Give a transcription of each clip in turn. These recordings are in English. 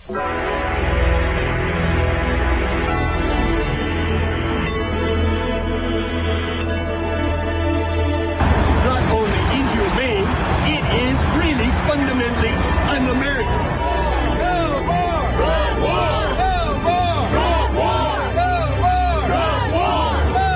not only inhumane, it is really fundamentally un-American. No war! No war! No war! No war! No war! No war! No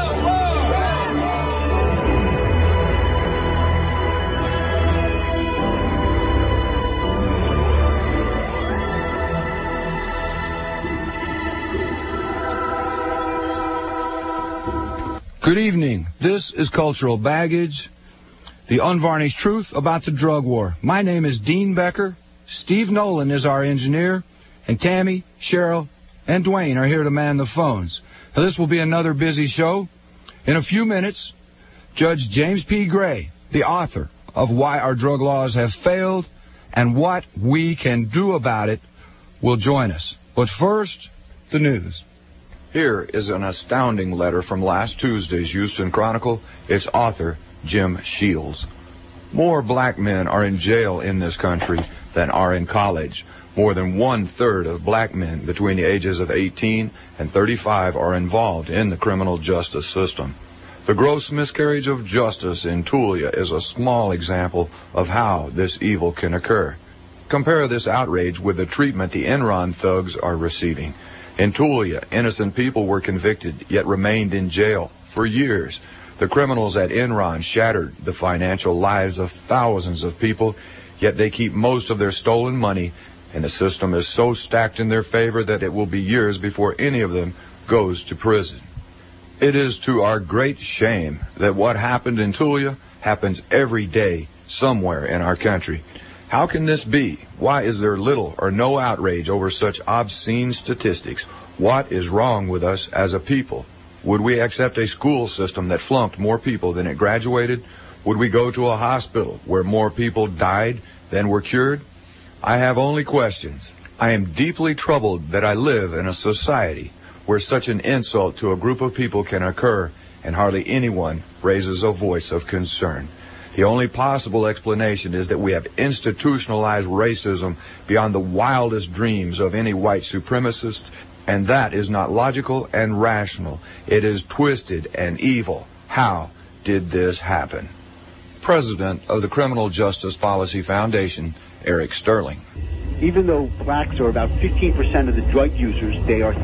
Good evening. This is Cultural Baggage, the unvarnished truth about the drug war. My name is Dean Becker. Steve Nolan is our engineer, and Tammy, Cheryl, and Dwayne are here to man the phones. Now, this will be another busy show. In a few minutes, Judge James P. Gray, the author of Why Our Drug Laws Have Failed and What We Can Do About It, will join us. But first, the news. Here is an astounding letter from last Tuesday's Houston Chronicle. Its author, Jim Shields. More black men are in jail in this country than are in college. More than 1/3 of black men between the ages of 18 and 35 are involved in the criminal justice system. The gross miscarriage of justice in Tulia is a small example of how this evil can occur. Compare this outrage with the treatment the Enron thugs are receiving. In Tulia, innocent people were convicted, yet remained in jail for years. The criminals at Enron shattered the financial lives of thousands of people, yet they keep most of their stolen money, and the system is so stacked in their favor that it will be years before any of them goes to prison. It is to our great shame that what happened in Tulia happens every day somewhere in our country. How can this be? Why is there little or no outrage over such obscene statistics? What is wrong with us as a people? Would we accept a school system that flunked more people than it graduated? Would we go to a hospital where more people died than were cured? I have only questions. I am deeply troubled that I live in a society where such an insult to a group of people can occur and hardly anyone raises a voice of concern. The only possible explanation is that we have institutionalized racism beyond the wildest dreams of any white supremacist, and that is not logical and rational. It is twisted and evil. How did this happen? President of the Criminal Justice Policy Foundation, Eric Sterling. Even though blacks are about 15% of the drug users, they are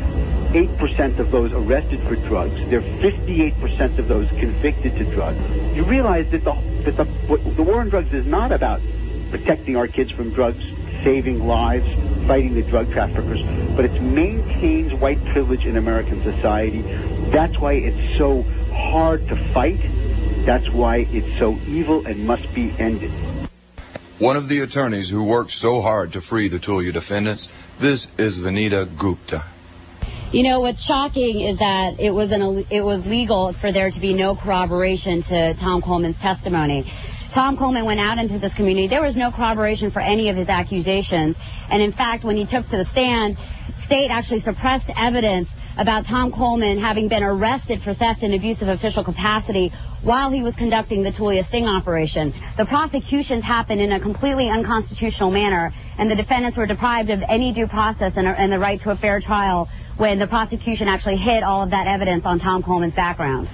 38% of those arrested for drugs. They're 58% of those convicted to drugs. You realize that the war on drugs is not about protecting our kids from drugs, saving lives, fighting the drug traffickers, but it maintains white privilege in American society. That's why it's so hard to fight. That's why it's so evil and must be ended. One of the attorneys who worked so hard to free the Tulia defendants, this is Vanita Gupta. You know, what's shocking is that it was legal for there to be no corroboration to Tom Coleman's testimony. Tom Coleman went out into this community. There was no corroboration for any of his accusations. And in fact, when he took to the stand, state actually suppressed evidence about Tom Coleman having been arrested for theft and abuse of official capacity while he was conducting the Tulia sting operation. The prosecutions happened in a completely unconstitutional manner, and the defendants were deprived of any due process and the right to a fair trial when the prosecution actually hid all of that evidence on Tom Coleman's background.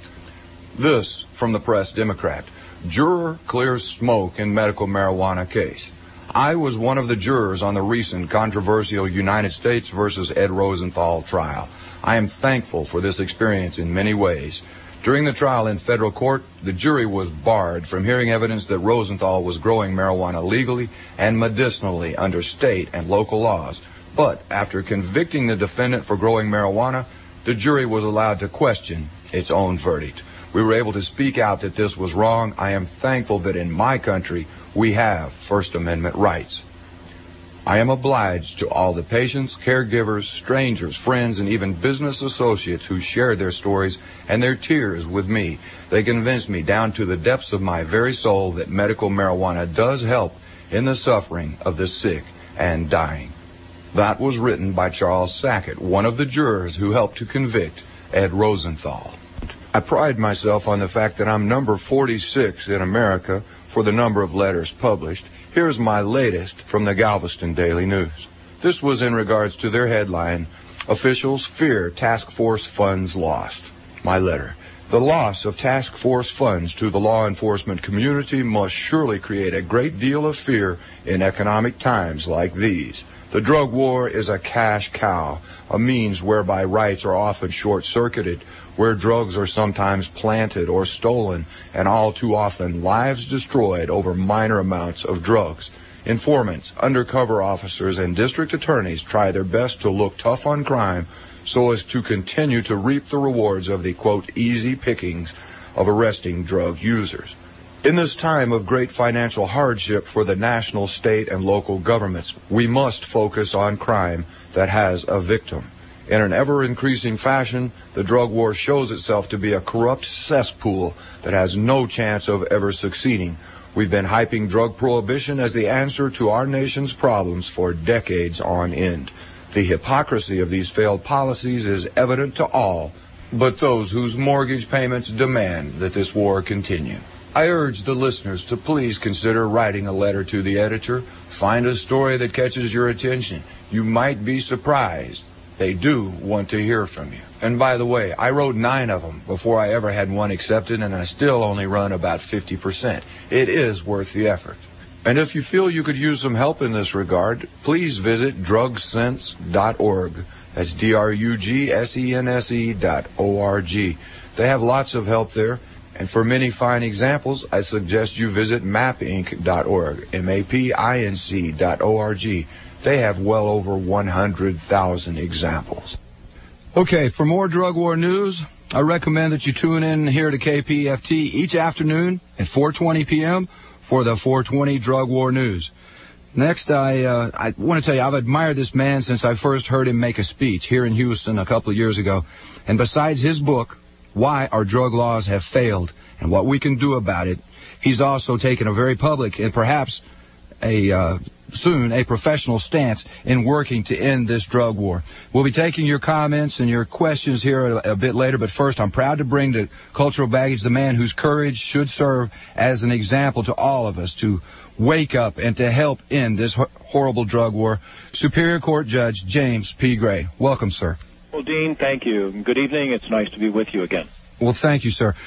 This from the Press Democrat. Juror clears smoke in medical marijuana case. I was one of the jurors on the recent controversial United States versus Ed Rosenthal trial. I am thankful for this experience in many ways. During the trial in federal court, the jury was barred from hearing evidence that Rosenthal was growing marijuana legally and medicinally under state and local laws. But after convicting the defendant for growing marijuana, the jury was allowed to question its own verdict. We were able to speak out that this was wrong. I am thankful that in my country we have First Amendment rights. I am obliged to all the patients, caregivers, strangers, friends, and even business associates who shared their stories and their tears with me. They convinced me down to the depths of my very soul that medical marijuana does help in the suffering of the sick and dying. That was written by Charles Sackett, one of the jurors who helped to convict Ed Rosenthal. I pride myself on the fact that I'm number 46 in America for the number of letters published. Here's my latest from the Galveston Daily News. This was in regards to their headline, Officials Fear Task Force Funds Lost. My letter. The loss of task force funds to the law enforcement community must surely create a great deal of fear in economic times like these. The drug war is a cash cow, a means whereby rights are often short-circuited, where drugs are sometimes planted or stolen, and all too often lives destroyed over minor amounts of drugs. Informants, undercover officers, and district attorneys try their best to look tough on crime so as to continue to reap the rewards of the, quote, easy pickings of arresting drug users. In this time of great financial hardship for the national, state, and local governments, we must focus on crime that has a victim. In an ever-increasing fashion, the drug war shows itself to be a corrupt cesspool that has no chance of ever succeeding. We've been hyping drug prohibition as the answer to our nation's problems for decades on end. The hypocrisy of these failed policies is evident to all, but those whose mortgage payments demand that this war continue. I urge the listeners to please consider writing a letter to the editor. Find a story that catches your attention. You might be surprised. They do want to hear from you. And by the way, I wrote 9 of them before I ever had one accepted, and I still only run about 50%. It is worth the effort. And if you feel you could use some help in this regard, please visit drugsense.org. That's drugsense.org. They have lots of help there. And for many fine examples, I suggest you visit mapinc.org, mapinc.org. They have well over 100,000 examples. Okay, for more drug war news, I recommend that you tune in here to KPFT each afternoon at 4:20 p.m. for the 420 Drug War News. Next, I want to tell you, I've admired this man since I first heard him make a speech here in Houston a couple of years ago. And besides his book, Why Our Drug Laws Have Failed and What We Can Do About It, he's also taken a very public and perhaps soon a professional stance in working to end this drug war. We'll be taking your comments and your questions here a bit later, but first I'm proud to bring to Cultural Baggage the man whose courage should serve as an example to all of us to wake up and to help end this horrible drug war. Superior Court Judge James P. Gray. Welcome, sir. Well, Dean, thank you. Good evening. It's nice to be with you again. Well, thank you, sir.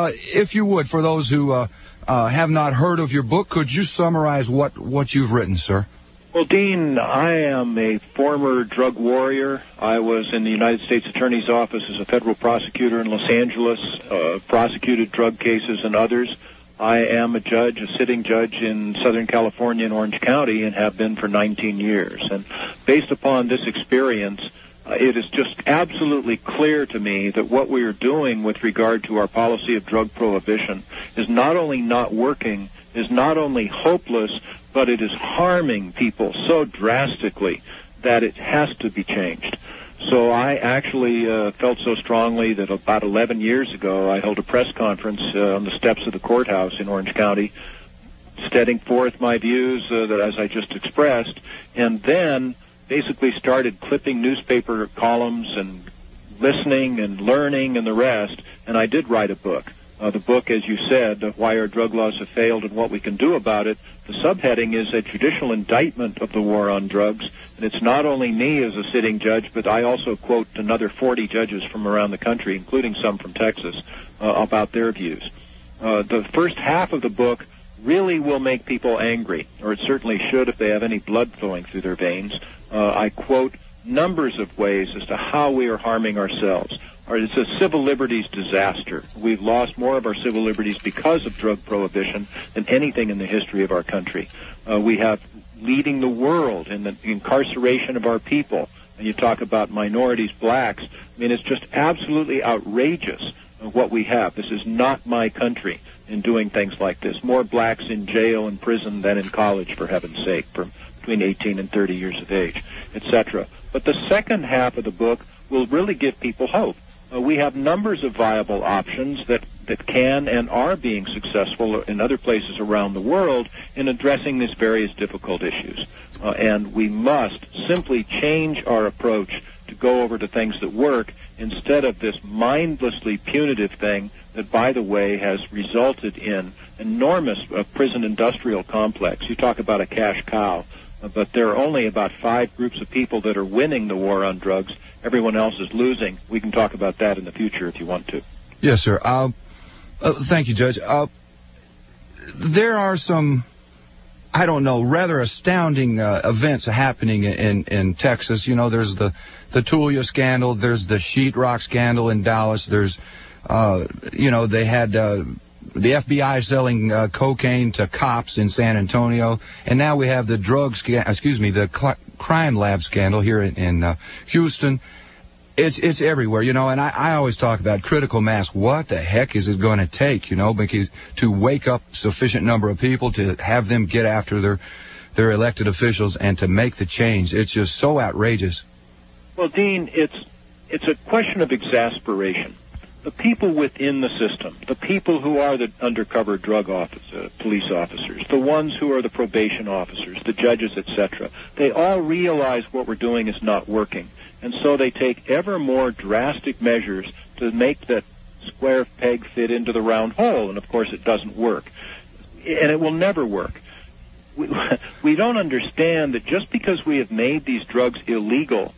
If you would, for those who have not heard of your book, could you summarize what you've written, sir? Well, Dean, I am a former drug warrior. I was in the United States Attorney's Office as a federal prosecutor in Los Angeles, prosecuted drug cases and others. I am a judge, a sitting judge in Southern California in Orange County, and have been for 19 years. And based upon this experience, it is just absolutely clear to me that what we are doing with regard to our policy of drug prohibition is not only not working, is not only hopeless, but it is harming people so drastically that it has to be changed. So I actually felt so strongly that about 11 years ago I held a press conference on the steps of the courthouse in Orange County, setting forth my views that as I just expressed, and then basically started clipping newspaper columns and listening and learning and the rest, and I did write a book. The book, as you said, Why Our Drug Laws Have Failed and What We Can Do About It, the subheading is a judicial indictment of the war on drugs, and it's not only me as a sitting judge, but I also quote another 40 judges from around the country, including some from Texas, about their views. The first half of the book really will make people angry, or it certainly should if they have any blood flowing through their veins. I quote numbers of ways as to how we are harming ourselves. It's a civil liberties disaster. We've lost more of our civil liberties because of drug prohibition than anything in the history of our country. We have leading the world in the incarceration of our people. And you talk about minorities, blacks. I mean, it's just absolutely outrageous what we have. This is not my country in doing things like this. More blacks in jail and prison than in college, for heaven's sake, from between 18 and 30 years of age, etc. But the second half of the book will really give people hope. We have numbers of viable options that can and are being successful in other places around the world in addressing these various difficult issues. And we must simply change our approach to go over to things that work instead of this mindlessly punitive thing that, by the way, has resulted in enormous prison industrial complex. You talk about a cash cow. but there are only about 5 groups of people that are winning the war on drugs. Everyone else is losing. We can talk about that in the future if you want to. Yes, sir. Thank you, Judge. There are some, I don't know, rather astounding events happening in Texas. You know, there's the Tulia scandal. There's the sheetrock scandal in Dallas. There's, they had the FBI selling cocaine to cops in San Antonio, and now we have the crime lab scandal here in Houston. It's everywhere, you know, and I always talk about critical mass. What the heck is it going to take, you know, because to wake up sufficient number of people to have them get after their elected officials and to make the change? It's just so outrageous. Well, Dean, it's a question of exasperation. The people within the system, the people who are the undercover drug police officers, the ones who are the probation officers, the judges, etc., they all realize what we're doing is not working. And so they take ever more drastic measures to make that square peg fit into the round hole. And, of course, it doesn't work. And it will never work. We don't understand that just because we have made these drugs illegal,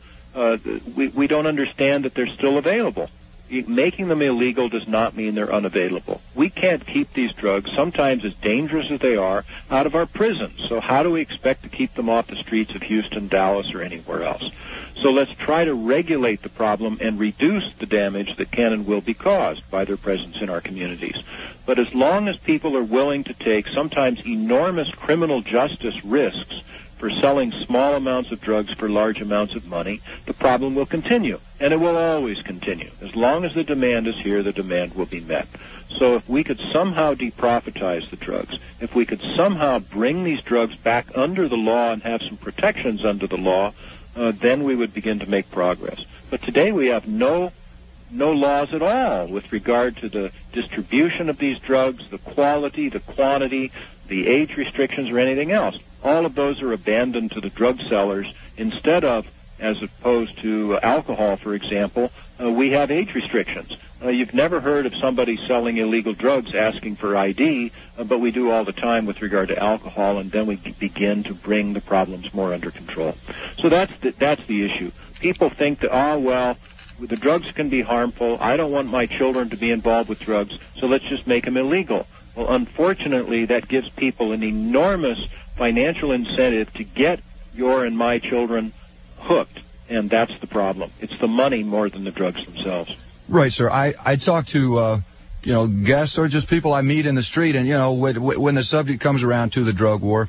we don't understand that they're still available. Making them illegal does not mean they're unavailable. We can't keep these drugs, sometimes as dangerous as they are, out of our prisons. So how do we expect to keep them off the streets of Houston, Dallas, or anywhere else? So let's try to regulate the problem and reduce the damage that can and will be caused by their presence in our communities. But as long as people are willing to take sometimes enormous criminal justice risks for selling small amounts of drugs for large amounts of money, the problem will continue, and it will always continue. As long as the demand is here, the demand will be met. So if we could somehow deprofitize the drugs, if we could somehow bring these drugs back under the law and have some protections under the law, then we would begin to make progress. But today we have no laws at all with regard to the distribution of these drugs, the quality, the quantity, the age restrictions, or anything else. All of those are abandoned to the drug sellers instead of, as opposed to alcohol, for example, we have age restrictions. You've never heard of somebody selling illegal drugs asking for ID, but we do all the time with regard to alcohol, and then we begin to bring the problems more under control. So that's the issue. People think that, the drugs can be harmful. I don't want my children to be involved with drugs, so let's just make them illegal. Well, unfortunately, that gives people an enormous financial incentive to get your and my children hooked, and that's the problem. It's the money more than the drugs themselves. Right, sir. I talk to, guests or just people I meet in the street, and, when the subject comes around to the drug war,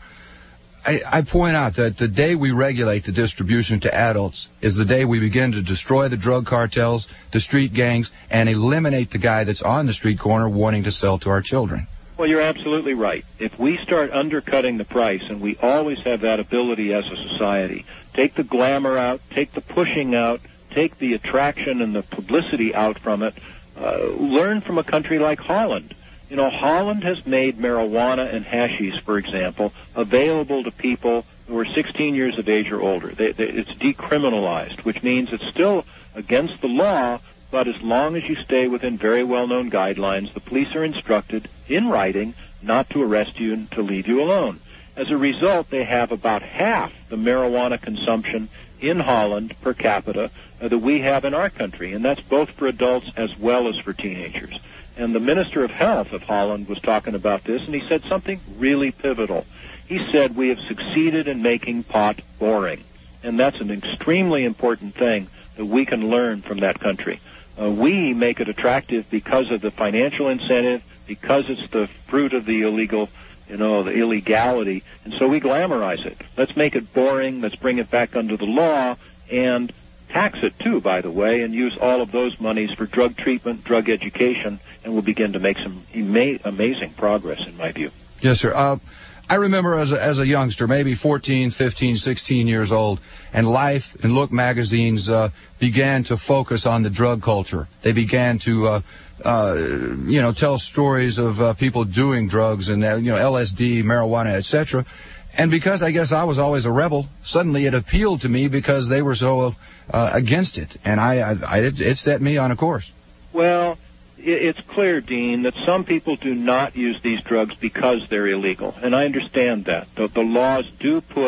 I point out that the day we regulate the distribution to adults is the day we begin to destroy the drug cartels, the street gangs, and eliminate the guy that's on the street corner wanting to sell to our children. Well, you're absolutely right. If we start undercutting the price, and we always have that ability as a society, take the glamour out, take the pushing out, take the attraction and the publicity out from it, learn from a country like Holland. You know, Holland has made marijuana and hashish, for example, available to people who are 16 years of age or older. It's decriminalized, which means it's still against the law, but as long as you stay within very well-known guidelines, the police are instructed in writing not to arrest you and to leave you alone. As a result, they have about half the marijuana consumption in Holland per capita that we have in our country, and that's both for adults as well as for teenagers. And the Minister of Health of Holland was talking about this, and he said something really pivotal. He said, we have succeeded in making pot boring. And that's an extremely important thing that we can learn from that country. We make it attractive because of the financial incentive, because it's the fruit of the illegal, the illegality, and so we glamorize it. Let's make it boring, let's bring it back under the law, and tax it too, by the way, and use all of those monies for drug treatment, drug education, and we'll begin to make some amazing progress, in my view. Yes, sir. I remember as a youngster, maybe 14, 15, 16 years old, and Life and Look magazines began to focus on the drug culture. They began to, tell stories of people doing drugs and, LSD, marijuana, etc. And because I guess I was always a rebel, suddenly it appealed to me because they were so against it, and it set me on a course. Well, it's clear, Dean, that some people do not use these drugs because they're illegal, and I understand that. The laws do put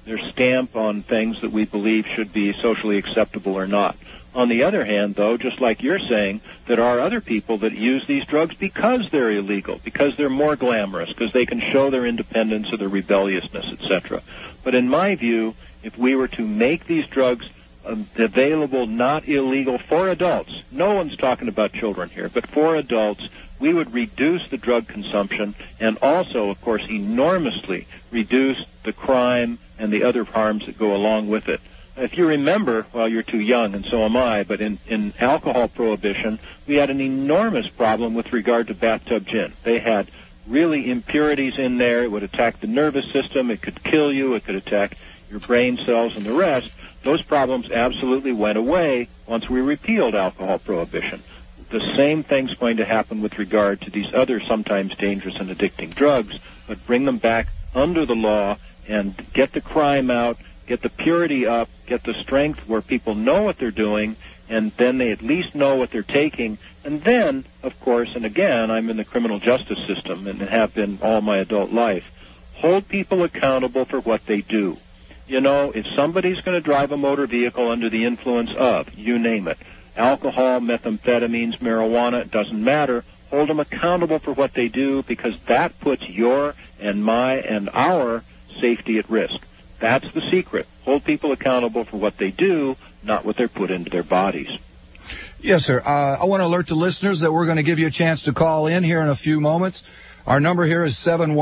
their stamp on things that we believe should be socially acceptable or not. On the other hand, though, just like you're saying, there are other people that use these drugs because they're illegal, because they're more glamorous, because they can show their independence or their rebelliousness, etc. But in my view, if we were to make these drugs available, not illegal, for adults, no one's talking about children here, but for adults, we would reduce the drug consumption and also, of course, enormously reduce the crime and the other harms that go along with it. If you remember, well, you're too young, and so am I, but in alcohol prohibition, we had an enormous problem with regard to bathtub gin. They had really impurities in there. It would attack the nervous system. It could kill you. It could attack your brain cells and the rest. Those problems absolutely went away once we repealed alcohol prohibition. The same thing's going to happen with regard to these other sometimes dangerous and addicting drugs, but bring them back under the law and get the crime out, get the purity up, get the strength where people know what they're doing, and then they at least know what they're taking. And then, of course, and again, I'm in the criminal justice system and have been all my adult life, hold people accountable for what they do. You know, if somebody's going to drive a motor vehicle under the influence of, you name it, alcohol, methamphetamines, marijuana, it doesn't matter, hold them accountable for what they do, because that puts your and my and our safety at risk. That's the secret. Hold people accountable for what they do, not what they're put into their bodies. Yes, sir. I want to alert the listeners that we're going to give you a chance to call in here in a few moments. Our number here is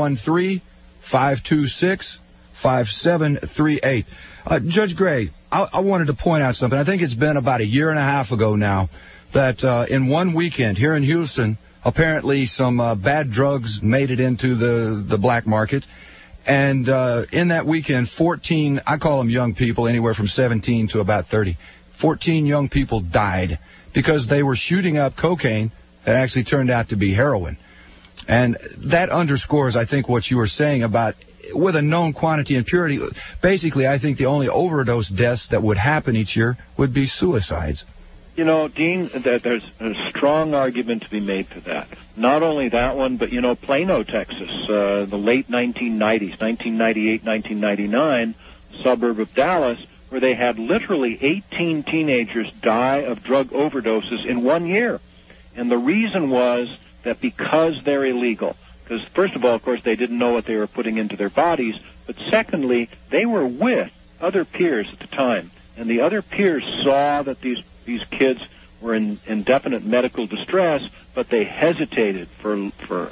713-526-5738. Judge Gray, I wanted to point out something. I think it's been about a year and a half ago now that in one weekend here in Houston, apparently some bad drugs made it into the black market. And in that weekend, 14, I call them young people, anywhere from 17 to about 30, 14 young people died because they were shooting up cocaine that actually turned out to be heroin. And that underscores, I think, what you were saying about with a known quantity and purity. Basically, I think the only overdose deaths that would happen each year would be suicides. You know, Dean, there's a strong argument to be made for that. Not only that one, but, you know, Plano, Texas, the late 1990s, 1998, 1999, suburb of Dallas, where they had literally 18 teenagers die of drug overdoses in 1 year. And the reason was that because they're illegal, because first of all, of course, they didn't know what they were putting into their bodies, but secondly, they were with other peers at the time, and the other peers saw that these kids were in indefinite medical distress, but they hesitated for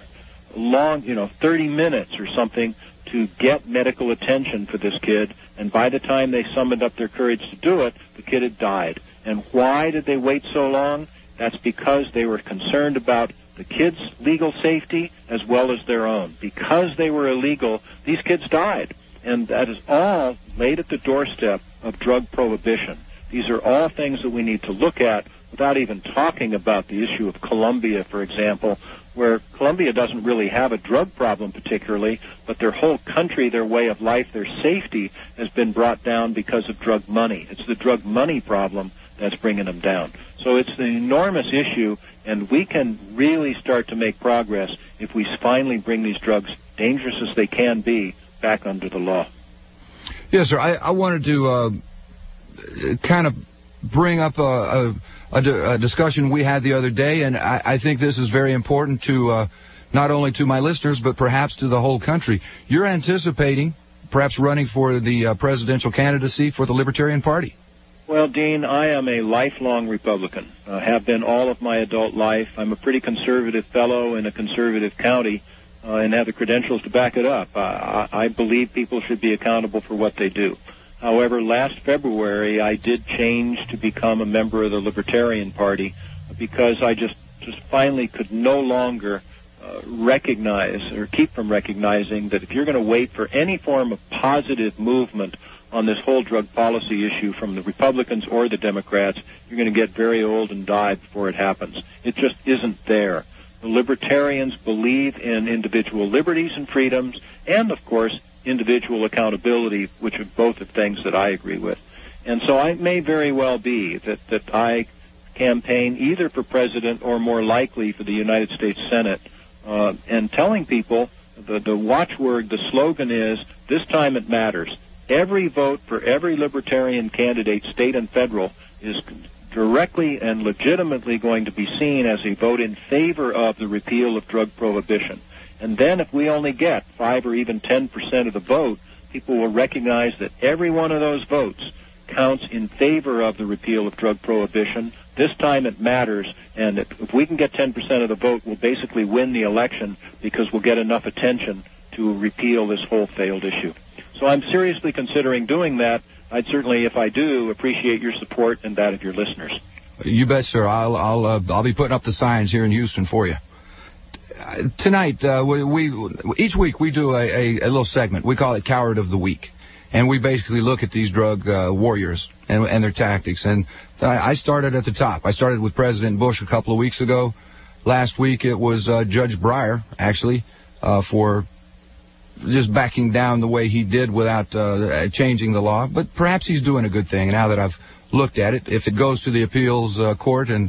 long, 30 minutes or something to get medical attention for this kid, and by the time they summoned up their courage to do it, the kid had died. And why did they wait so long? That's because they were concerned about the kids' legal safety as well as their own. Because they were illegal, these kids died. And that is all laid at the doorstep of drug prohibition. These are all things that we need to look at without even talking about the issue of Colombia, for example, where Colombia doesn't really have a drug problem particularly, but their whole country, their way of life, their safety has been brought down because of drug money. It's the drug money problem that's bringing them down. So it's an enormous issue, and we can really start to make progress if we finally bring these drugs, dangerous as they can be, back under the law. Yes, sir. I wanted to kind of bring up a discussion we had the other day, and I think this is very important to not only to my listeners, but perhaps to the whole country. You're anticipating perhaps running for the presidential candidacy for the Libertarian Party. Well, Dean, I am a lifelong Republican. I have been all of my adult life. I'm a pretty conservative fellow in a conservative county and have the credentials to back it up. I believe people should be accountable for what they do. However, last February, I did change to become a member of the Libertarian Party because I just finally could no longer recognize or keep from recognizing that if you're going to wait for any form of positive movement on this whole drug policy issue from the Republicans or the Democrats, you're going to get very old and die before it happens. It just isn't there. The Libertarians believe in individual liberties and freedoms and, of course, individual accountability, which are both of things that I agree with. And so it may very well be that I campaign either for president or more likely for the United States Senate, and telling people the watchword, the slogan is, this time it matters. every vote for every libertarian candidate, state and federal, is directly and legitimately going to be seen as a vote in favor of the repeal of drug prohibition. And then if we only get 5 or even 10% of the vote, people will recognize that every one of those votes counts in favor of the repeal of drug prohibition. This time it matters, and if we can get 10% of the vote, we'll basically win the election because we'll get enough attention to repeal this whole failed issue. So I'm seriously considering doing that. I'd certainly, if I do, appreciate your support and that of your listeners. You bet, sir. I'll be putting up the signs here in Houston for you. Tonight, each week we do a little segment. We call it Coward of the Week. And we basically look at these drug warriors and their tactics. And I started at the top. I started with President Bush a couple of weeks ago. Last week it was Judge Breyer, actually, for just backing down the way he did without changing the law. But perhaps he's doing a good thing now that I've looked at it. If it goes to the appeals court and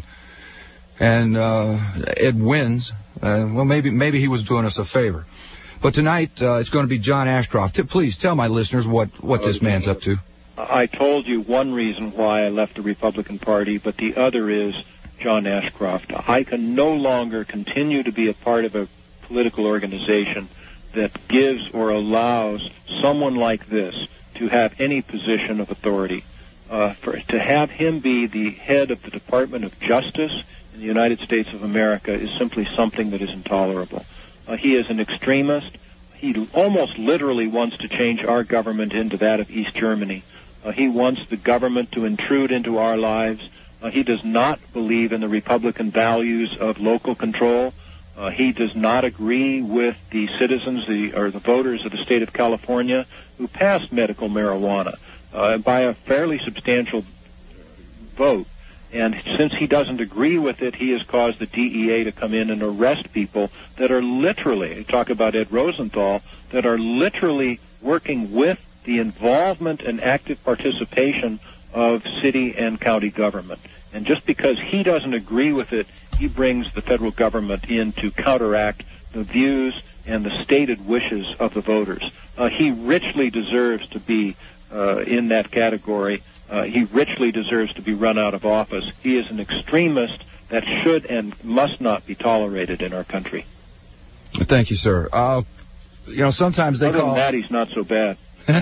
it wins, well, maybe he was doing us a favor. But tonight, it's going to be John Ashcroft. Please tell my listeners what this man's up to. I told you one reason why I left the Republican Party, but the other is John Ashcroft. I can no longer continue to be a part of a political organization that gives or allows someone like this to have any position of authority. To have him be the head of the Department of Justice in the United States of America is simply something that is intolerable. He is an extremist. He almost literally wants to change our government into that of East Germany. He wants the government to intrude into our lives. He does not believe in the Republican values of local control. He does not agree with the citizens, the voters of the state of California who passed medical marijuana by a fairly substantial vote. And since he doesn't agree with it, he has caused the DEA to come in and arrest people that are literally, talk about Ed Rosenthal, that are literally working with the involvement and active participation of city and county government. And just because he doesn't agree with it, he brings the federal government in to counteract the views and the stated wishes of the voters. He richly deserves to be in that category. He richly deserves to be run out of office. He is an extremist that should and must not be tolerated in our country. Thank you, sir. Sometimes they Other call... than that, he's not so bad.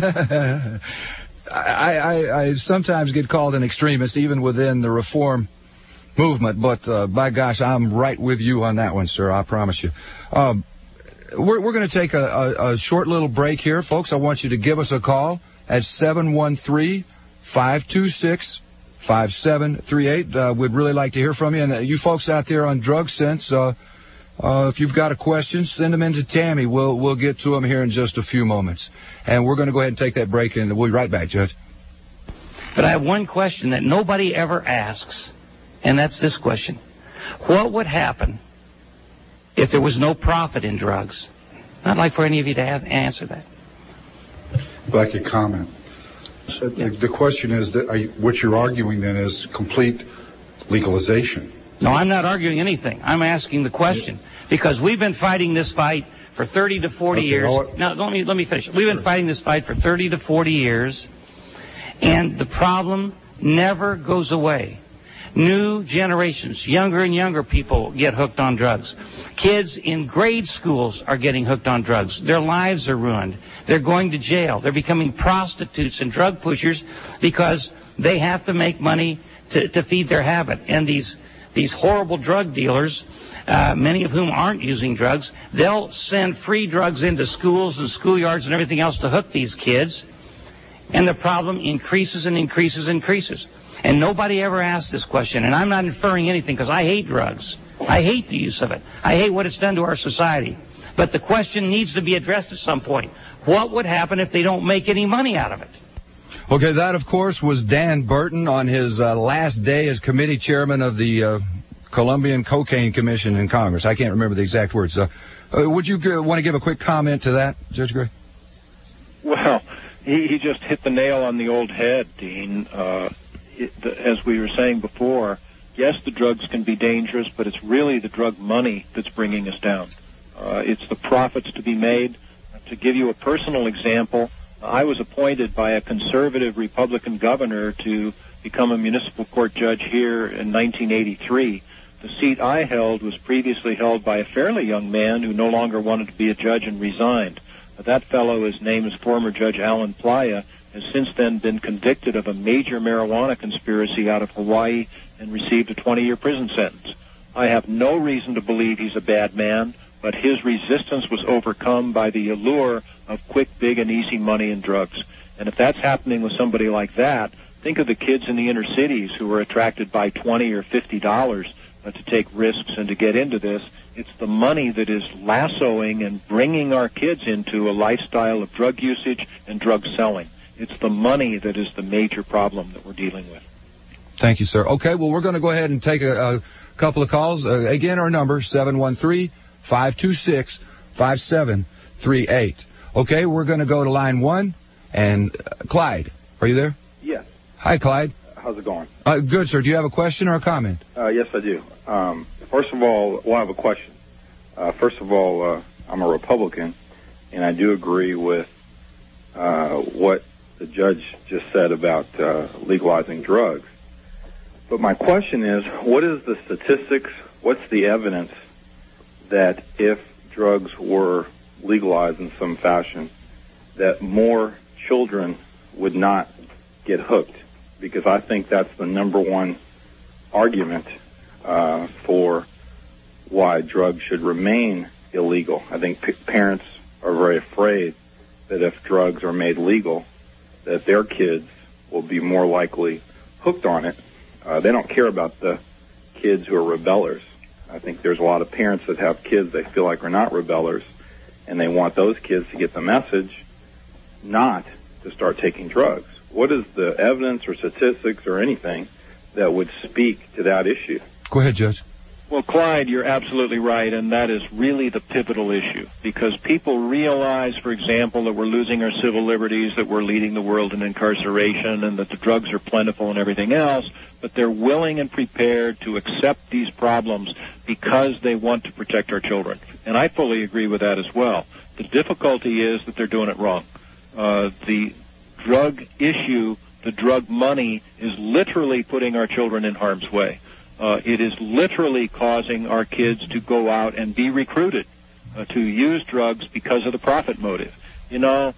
I sometimes get called an extremist, even within the reform movement, but by gosh, I'm right with you on that one, sir, I promise you. We're going to take a short little break here, folks. I want you to give us a call at 713-526-5738. We'd really like to hear from you. And you folks out there on Drug Sense, if you've got a question, send them in to Tammy. We'll get to them here in just a few moments. And we're going to go ahead and take that break, and we'll be right back, Judge. But I have one question that nobody ever asks, and that's this question. What would happen if there was no profit in drugs? I'd like for any of you to answer that. I'd like a comment. The question is that what you're arguing then is complete legalization. No, I'm not arguing anything. I'm asking the question because we've been fighting this fight for 30 to 40 years. Now, let me finish. We've been fighting this fight for 30 to 40 years, and the problem never goes away. New generations, younger and younger people get hooked on drugs. Kids in grade schools are getting hooked on drugs. Their lives are ruined. They're going to jail. They're becoming prostitutes and drug pushers because they have to make money to feed their habit. And these horrible drug dealers, many of whom aren't using drugs, they'll send free drugs into schools and schoolyards and everything else to hook these kids. And the problem increases and increases and increases. And nobody ever asked this question, and I'm not inferring anything because I hate drugs. I hate the use of it. I hate what it's done to our society. But the question needs to be addressed at some point. What would happen if they don't make any money out of it? Okay, that, of course, was Dan Burton on his last day as committee chairman of the Colombian Cocaine Commission in Congress. I can't remember the exact words. Would you want to give a quick comment to that, Judge Gray? Well, he just hit the nail on the old head, Dean. As we were saying before, yes, the drugs can be dangerous, but it's really the drug money that's bringing us down. It's the profits to be made. To give you a personal example, I was appointed by a conservative Republican governor to become a municipal court judge here in 1983. The seat I held was previously held by a fairly young man who no longer wanted to be a judge and resigned. That fellow, his name is former Judge Alan Playa, has since then been convicted of a major marijuana conspiracy out of Hawaii and received a 20-year prison sentence. I have no reason to believe he's a bad man, but his resistance was overcome by the allure of quick, big, and easy money and drugs. And if that's happening with somebody like that, think of the kids in the inner cities who are attracted by $20 or $50 to take risks and to get into this. It's the money that is lassoing and bringing our kids into a lifestyle of drug usage and drug selling. It's the money that is the major problem that we're dealing with. Thank you, sir. Okay, well, we're going to go ahead and take a couple of calls. Again, our number, 713-526-5738. Okay, we're going to go to line 1. And Clyde, are you there? Yes. Hi, Clyde. How's it going? Good, sir. Do you have a question or a comment? Yes, I do. First of all, I have a question. First of all, I'm a Republican, and I do agree with what the judge just said about legalizing drugs. But my question is, what is the statistics, what's the evidence that if drugs were legalized in some fashion, that more children would not get hooked? Because I think that's the number one argument for why drugs should remain illegal. I think parents are very afraid that if drugs are made legal, that their kids will be more likely hooked on it. They don't care about the kids who are rebellers. I think there's a lot of parents that have kids they feel like are not rebellers, and they want those kids to get the message not to start taking drugs. What is the evidence or statistics or anything that would speak to that issue? Go ahead, Judge. Well, Clyde, you're absolutely right, and that is really the pivotal issue, because people realize, for example, that we're losing our civil liberties, that we're leading the world in incarceration, and that the drugs are plentiful and everything else, but they're willing and prepared to accept these problems because they want to protect our children. And I fully agree with that as well. The difficulty is that they're doing it wrong. The drug issue, the drug money, is literally putting our children in harm's way. It is literally causing our kids to go out and be recruited to use drugs because of the profit motive. You know,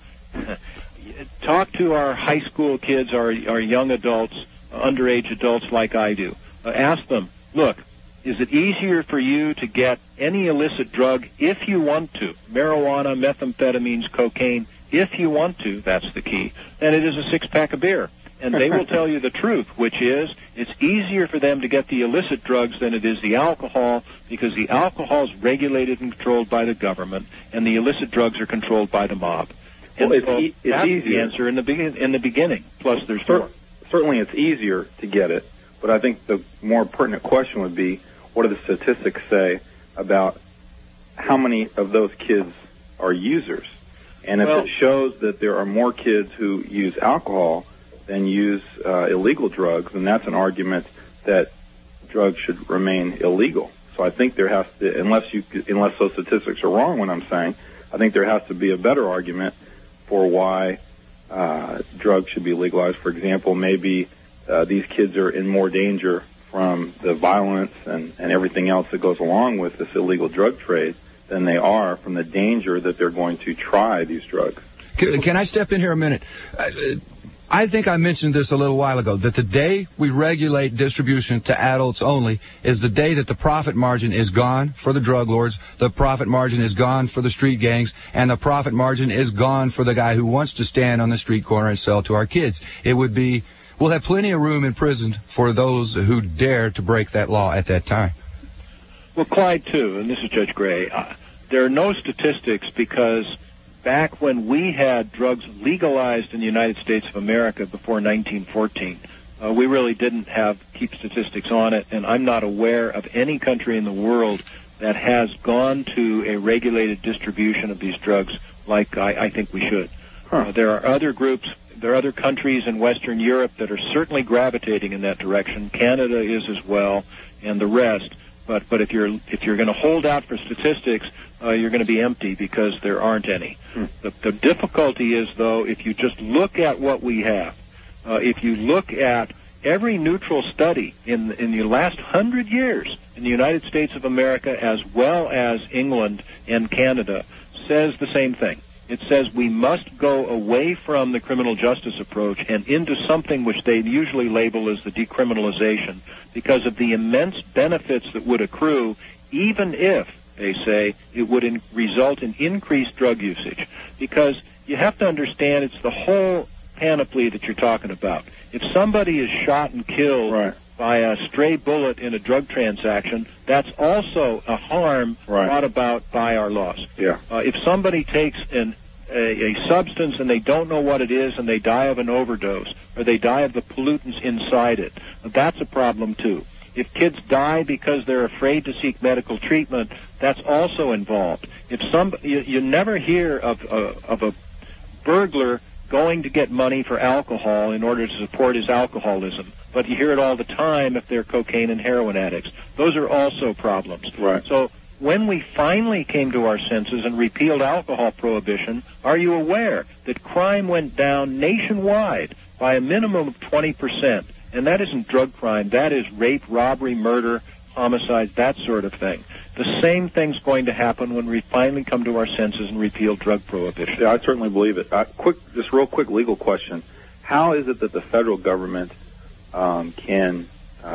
talk to our high school kids, our young adults, underage adults like I do. Ask them, look, is it easier for you to get any illicit drug if you want to, marijuana, methamphetamines, cocaine, if you want to, that's the key, than it is a six-pack of beer? And they will tell you the truth, which is it's easier for them to get the illicit drugs than it is the alcohol, because the alcohol is regulated and controlled by the government, and the illicit drugs are controlled by the mob. And well, so it's that's easier. The answer in the beginning. Plus, there's more. Certainly it's easier to get it, but I think the more pertinent question would be, what do the statistics say about how many of those kids are users? And if it shows that there are more kids who use alcohol than use illegal drugs, then that's an argument that drugs should remain illegal. So I think there has to, unless those statistics are wrong, what I'm saying, I think there has to be a better argument for why drugs should be legalized. For example, maybe these kids are in more danger from the violence and everything else that goes along with this illegal drug trade than they are from the danger that they're going to try these drugs. Can I step in here a minute? I think I mentioned this a little while ago, that the day we regulate distribution to adults only is the day that the profit margin is gone for the drug lords, the profit margin is gone for the street gangs, and the profit margin is gone for the guy who wants to stand on the street corner and sell to our kids. We'll have plenty of room in prison for those who dare to break that law at that time. Well, Clyde, too, and this is Judge Gray, there are no statistics because back when we had drugs legalized in the United States of America before 1914, we really didn't keep statistics on it, and I'm not aware of any country in the world that has gone to a regulated distribution of these drugs like I think we should. There are other groups, there are other countries in Western Europe that are certainly gravitating in that direction. Canada is as well, and the rest. But if you're going to hold out for statistics, you're going to be empty because there aren't any. The difficulty is, though, if you just look at what we have, if you look at every neutral study in the last 100 years in the United States of America, as well as England and Canada, says the same thing. It says we must go away from the criminal justice approach and into something which they usually label as the decriminalization, because of the immense benefits that would accrue, even if, they say, it would result in increased drug usage. Because you have to understand it's the whole panoply that you're talking about. If somebody is shot and killed by a stray bullet in a drug transaction, that's also a harm brought about by our laws. If somebody takes a substance and they don't know what it is and they die of an overdose, or they die of the pollutants inside it, that's a problem too. If kids die because they're afraid to seek medical treatment, that's also involved. If you never hear of a burglar going to get money for alcohol in order to support his alcoholism, but you hear it all the time if they're cocaine and heroin addicts. Those are also problems. So when we finally came to our senses and repealed alcohol prohibition, are you aware that crime went down nationwide by a minimum of 20%? And that isn't drug crime. That is rape, robbery, murder, homicides, that sort of thing. The same thing's going to happen when we finally come to our senses and repeal drug prohibition. Yeah, I certainly believe it. Just real quick legal question. How is it that the federal government can,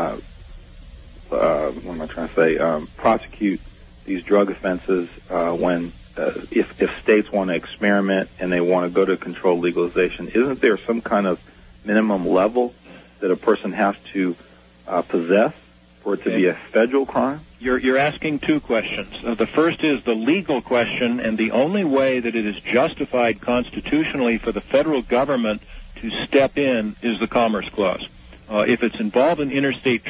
prosecute these drug offenses when if states want to experiment and they want to go to controlled legalization? Isn't there some kind of minimum level that a person has to possess for it to be a federal crime? You're asking two questions. The first is the legal question, and the only way that it is justified constitutionally for the federal government to step in is the Commerce Clause. If it's involved in interstate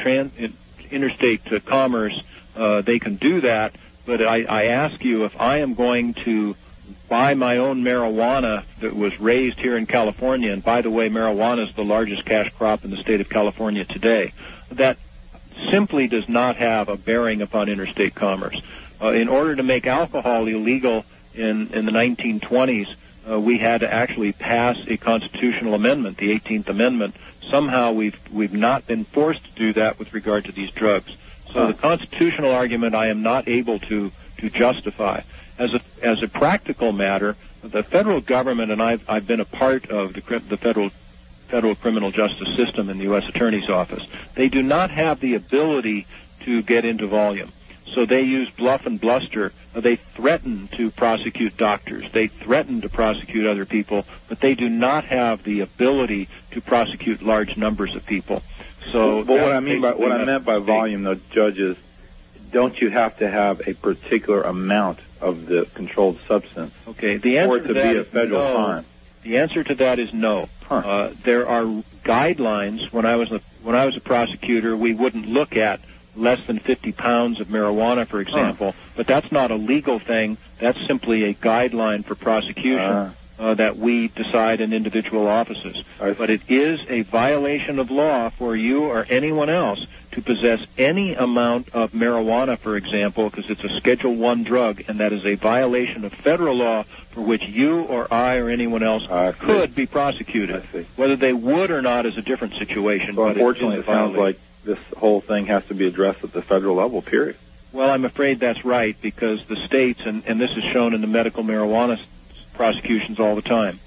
commerce, they can do that. But I ask you, if I am going to buy my own marijuana that was raised here in California, and by the way, marijuana is the largest cash crop in the state of California today, that simply does not have a bearing upon interstate commerce. In order to make alcohol illegal in the 1920s, we had to actually pass a constitutional amendment, the 18th Amendment. Somehow we've not been forced to do that with regard to these drugs. So the constitutional argument I am not able to justify. As a practical matter, the federal government, and I've been a part of the federal criminal justice system in the U.S. Attorney's Office, they do not have the ability to get into volume. So they use bluff and bluster. They threaten to prosecute doctors. They threaten to prosecute other people, but they do not have the ability to prosecute large numbers of people. So, but what I meant by volume, though, Judge, is don't you have to have a particular amount of the controlled substance for it to be a federal crime? The answer to that is no. There are guidelines. When I was a prosecutor, we wouldn't look at less than 50 pounds of marijuana, for example. But that's not a legal thing. That's simply a guideline for prosecution that we decide in individual offices. But it is a violation of law for you or anyone else to possess any amount of marijuana, for example, because it's a Schedule I drug, and that is a violation of federal law for which you or I or anyone else could be prosecuted. Whether they would or not is a different situation. So unfortunately, it sounds like this whole thing has to be addressed at the federal level, period. Well, I'm afraid that's right, because the states, and this is shown in the medical marijuana prosecutions all the time,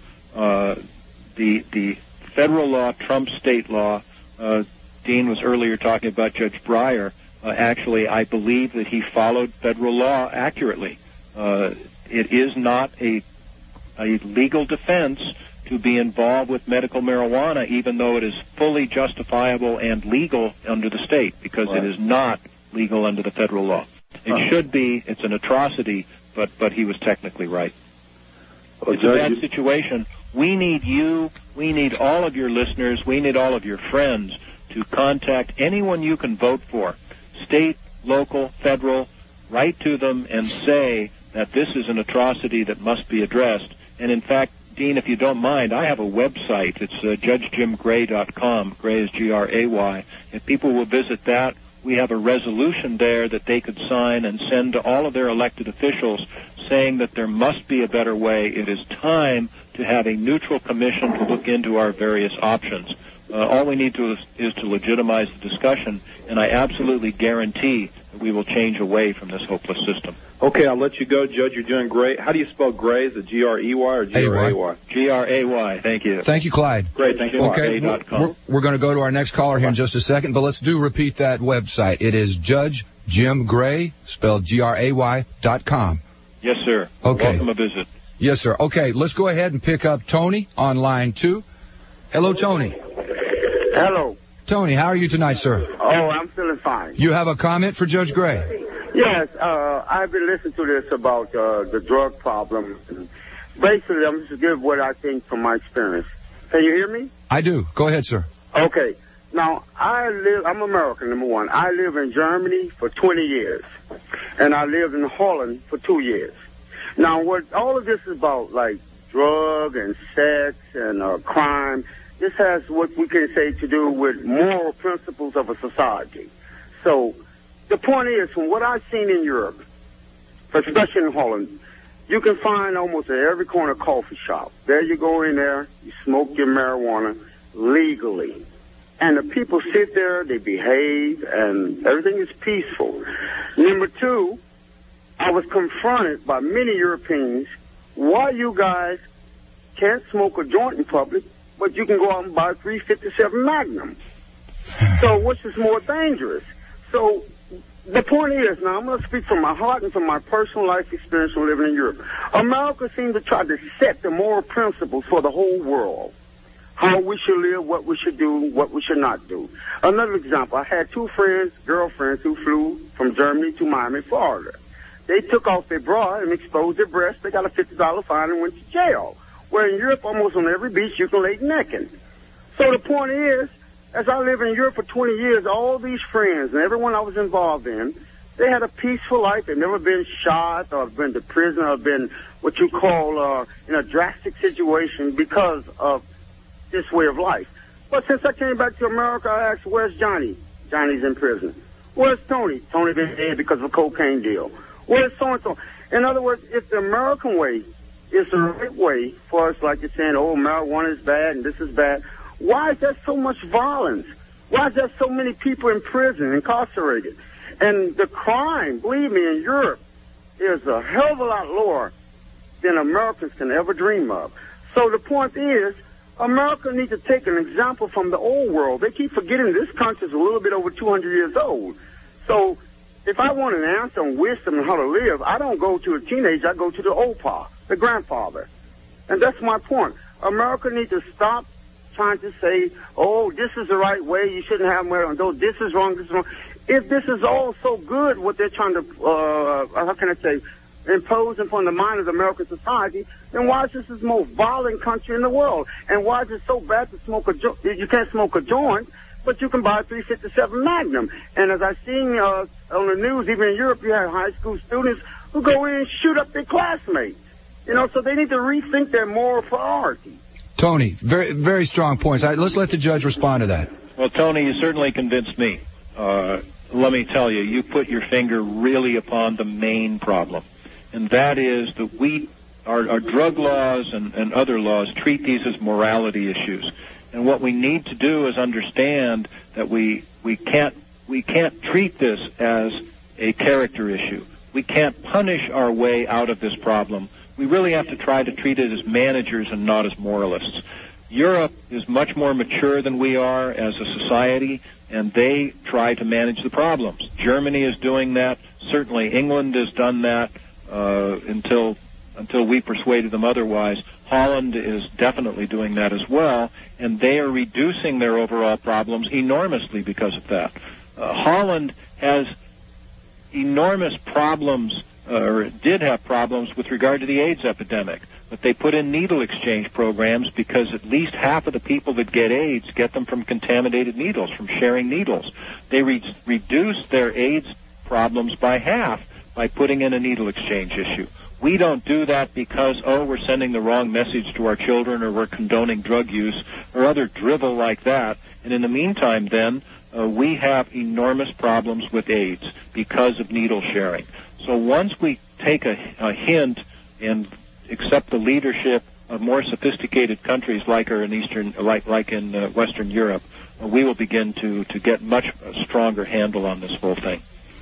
the federal law trumps state law. Dean was earlier talking about Judge Breyer. Actually, I believe that he followed federal law accurately. It is not a legal defense to be involved with medical marijuana, even though it is fully justifiable and legal under the state, because it is not legal under the federal law. It should be. It's an atrocity, but he was technically right. Well, it's a bad situation. We need you. We need all of your listeners. We need all of your friends to contact anyone you can vote for, state, local, federal. Write to them and say that this is an atrocity that must be addressed. And in fact, Dean, if you don't mind, I have a website. It's judgejimgray.com. Gray is Gray. If people will visit that, we have a resolution there that they could sign and send to all of their elected officials saying that there must be a better way. It is time to have a neutral commission to look into our various options. All we need to is to legitimize the discussion, and I absolutely guarantee that we will change away from this hopeless system. Okay, I'll let you go, Judge. You're doing great. How do you spell Gray? Is it G-R-E-Y or G-R-A-Y? G-R-A-Y. Thank you. Thank you, Clyde. Great. Thank you. Okay, we're going to go to our next caller here in just a second, but let's repeat that website. It is Judge Jim Gray, spelled Gray.com. Yes, sir. Okay. Welcome a visit. Yes, sir. Okay, let's go ahead and pick up Tony on line 2. Hello, Tony. Hello. Tony, how are you tonight, sir? Oh, I'm feeling fine. You have a comment for Judge Gray? Yes, I've been listening to this about the drug problem. Basically, I'm just going to give what I think from my experience. Can you hear me? I do. Go ahead, sir. Okay. Now, I'm American, number one. I live in Germany for 20 years, and I lived in Holland for 2 years. Now, what all of this is about, like drug and sex and crime, this has what we can say to do with moral principles of a society. So the point is, from what I've seen in Europe, especially in Holland, you can find almost at every corner coffee shop. There you go in there, you smoke your marijuana legally. And the people sit there, they behave, and everything is peaceful. Number two, I was confronted by many Europeans, why you guys can't smoke a joint in public, but you can go out and buy 357 Magnum. So which is more dangerous? So the point is, now I'm going to speak from my heart and from my personal life experience from living in Europe. America seems to try to set the moral principles for the whole world. How we should live, what we should do, what we should not do. Another example, I had 2 girlfriends who flew from Germany to Miami, Florida. They took off their bra and exposed their breasts. They got a $50 fine and went to jail. Where in Europe, almost on every beach, you can lay naked. So the point is, as I live in Europe for 20 years, all these friends and everyone I was involved in, they had a peaceful life. They've never been shot or been to prison or been what you call in a drastic situation because of this way of life. But since I came back to America, I asked, where's Johnny? Johnny's in prison. Where's Tony? Tony been dead because of a cocaine deal. Where's so-and-so? In other words, if the American way is the right way for us, like you're saying, oh, marijuana is bad and this is bad, why is there so much violence? Why is there so many people in prison, incarcerated? And the crime, believe me, in Europe is a hell of a lot lower than Americans can ever dream of. So the point is, America needs to take an example from the old world. They keep forgetting this country is a little bit over 200 years old. So if I want an answer on wisdom and how to live, I don't go to a teenager, I go to the opa, the grandfather. And that's my point. America needs to stop trying to say, oh, this is the right way, you shouldn't have marijuana, though this is wrong, this is wrong. If this is all so good, what they're trying to, how can I say, impose upon the mind of the American society, then why is this the most violent country in the world? And why is it so bad to smoke a joint? You can't smoke a joint, but you can buy a 357 Magnum. And as I've seen on the news, even in Europe, you have high school students who go in and shoot up their classmates. You know, so they need to rethink their moral priorities. Tony, very, very strong points. Let's let the judge respond to that. Well, Tony, you certainly convinced me. Let me tell you, you put your finger really upon the main problem. And that is that our drug laws and other laws treat these as morality issues. And what we need to do is understand that we can't treat this as a character issue. We can't punish our way out of this problem. We really have to try to treat it as managers and not as moralists. Europe is much more mature than we are as a society, and they try to manage the problems. Germany is doing that. Certainly England has done that. Until we persuaded them otherwise. Holland is definitely doing that as well, and they are reducing their overall problems enormously because of that. Holland has enormous problems, or did have problems with regard to the AIDS epidemic, but they put in needle exchange programs because at least half of the people that get AIDS get them from contaminated needles, from sharing needles. They reduced their AIDS problems by half by putting in a needle exchange issue. We don't do that because, we're sending the wrong message to our children or we're condoning drug use or other drivel like that. And in the meantime, then, we have enormous problems with AIDS because of needle sharing. So once we take a hint and accept the leadership of more sophisticated countries like are in Western Europe, we will begin to get much stronger handle on this whole thing.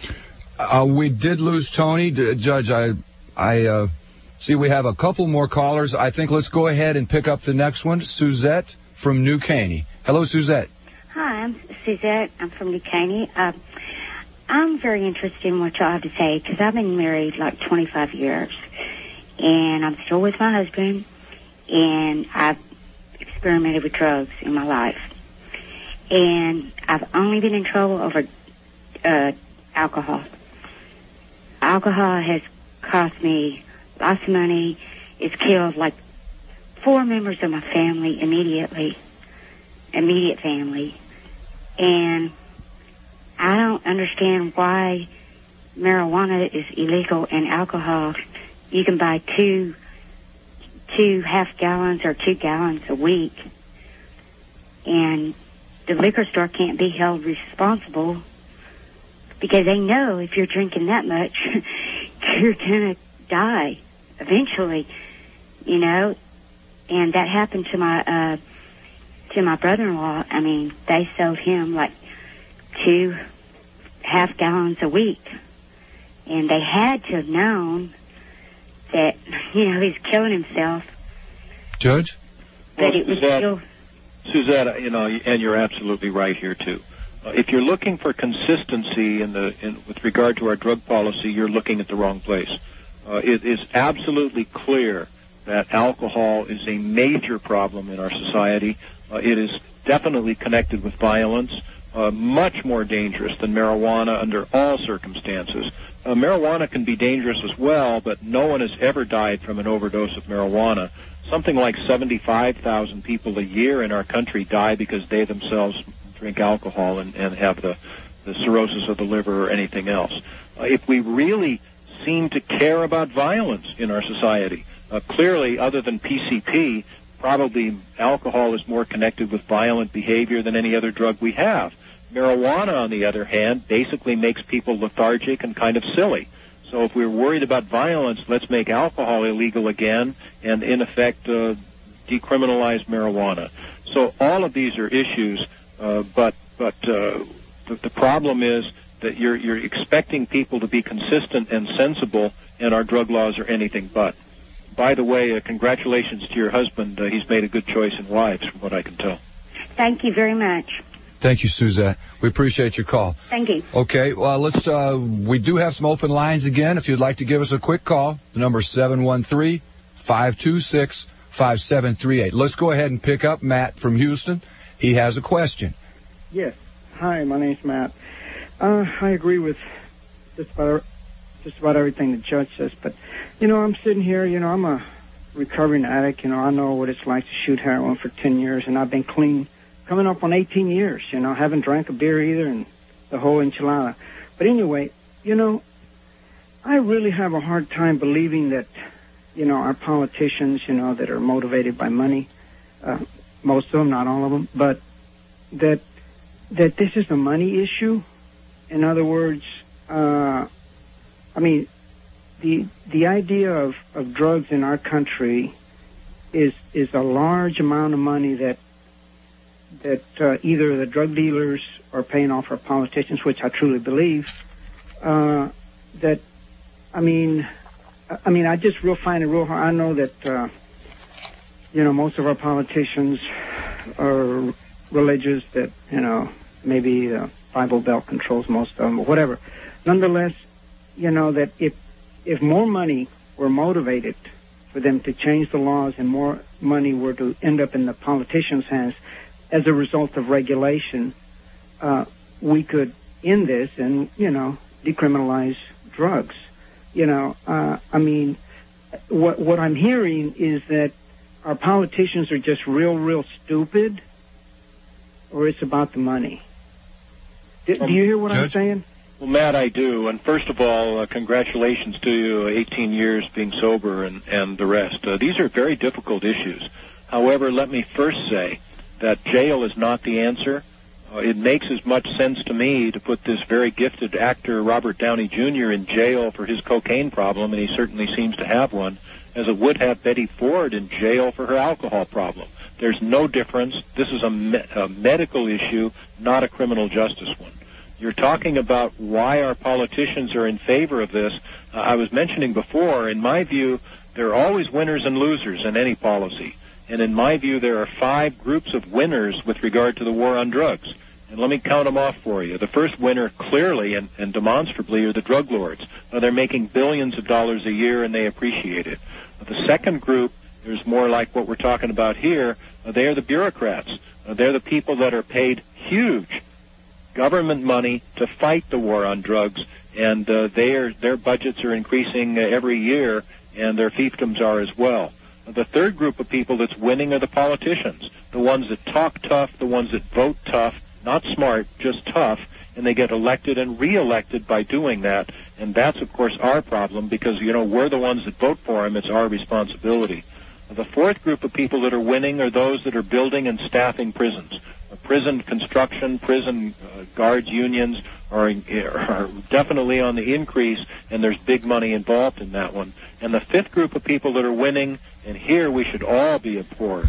We did lose Tony. Judge, I see we have a couple more callers. I think let's go ahead and pick up the next one. Suzette from New Caney. Hello, Suzette. Hi, I'm Suzette. I'm from New Caney. I'm very interested in what y'all have to say because I've been married like 25 years, and I'm still with my husband, and I've experimented with drugs in my life. And I've only been in trouble over alcohol. Alcohol has cost me lots of money. It's killed like 4 members of my family immediate family. And I don't understand why marijuana is illegal and alcohol, you can buy two half gallons or 2 gallons a week. And the liquor store can't be held responsible because they know if you're drinking that much, you're going to die eventually, you know. And that happened to my brother-in-law. I mean, they sold him like 2 half gallons a week. And they had to have known that, you know, he's killing himself. Judge? But it was still... Suzette, you know, and you're absolutely right here, too. If you're looking for consistency with regard to our drug policy, you're looking at the wrong place. It is absolutely clear that alcohol is a major problem in our society. It is definitely connected with violence, much more dangerous than marijuana under all circumstances. Marijuana can be dangerous as well, but no one has ever died from an overdose of marijuana. Something like 75,000 people a year in our country die because they themselves drink alcohol and have the cirrhosis of the liver or anything else. If we really seem to care about violence in our society, clearly, other than PCP, probably alcohol is more connected with violent behavior than any other drug we have. Marijuana, on the other hand, basically makes people lethargic and kind of silly. So if we're worried about violence, let's make alcohol illegal again and, in effect, decriminalize marijuana. So all of these are issues, but the problem is that you're expecting people to be consistent and sensible, and our drug laws are anything but. By the way, congratulations to your husband. He's made a good choice in wives, from what I can tell. Thank you very much. Thank you, Suzette. We appreciate your call. Thank you. Okay, well, we do have some open lines again. If you'd like to give us a quick call, the number is 713-526-5738. Let's go ahead and pick up Matt from Houston. He has a question. Yes. Hi, my name's Matt. I agree with just about everything the judge says, but, you know, I'm sitting here, you know, I'm a recovering addict, you know, I know what it's like to shoot heroin for 10 years, and I've been clean coming up on 18 years, you know, haven't drank a beer either, and the whole enchilada. But anyway, you know, I really have a hard time believing that, you know, our politicians, you know, that are motivated by money, most of them, not all of them, but that this is a money issue. In other words, I mean, the idea of drugs in our country is a large amount of money that either the drug dealers are paying off our politicians, which I truly believe. I just find it real hard. I know that you know, most of our politicians are religious. That, you know, maybe the Bible Belt controls most of them, or whatever. Nonetheless, you know, that if more money were motivated for them to change the laws and more money were to end up in the politicians' hands as a result of regulation, we could end this and, you know, decriminalize drugs. You know, I mean, what I'm hearing is that our politicians are just real stupid, or it's about the money. Do you hear what I'm saying? Well, Matt, I do. And first of all, congratulations to you, 18 years being sober and the rest. These are very difficult issues. However, let me first say that jail is not the answer. It makes as much sense to me to put this very gifted actor, Robert Downey Jr., in jail for his cocaine problem, and he certainly seems to have one, as it would have Betty Ford in jail for her alcohol problem. There's no difference. This is a medical issue, not a criminal justice one. You're talking about why our politicians are in favor of this. I was mentioning before, in my view, there are always winners and losers in any policy. And in my view, there are 5 groups of winners with regard to the war on drugs. And let me count them off for you. The first winner, clearly and demonstrably, are the drug lords. They're making billions of dollars a year, and they appreciate it. The second group, there's more like what we're talking about here. They are the bureaucrats. They're the people that are paid huge government money to fight the war on drugs, and their budgets are increasing every year, and their fiefdoms are as well. The third group of people that's winning are the politicians, the ones that talk tough, the ones that vote tough, not smart, just tough, and they get elected and re-elected by doing that. And that's, of course, our problem because, we're the ones that vote for them. It's our responsibility. The fourth group of people that are winning are those that are building and staffing prisons. Prison construction, prison guards unions are definitely on the increase, and there's big money involved in that one. And the fifth group of people that are winning, and here we should all be abhorred,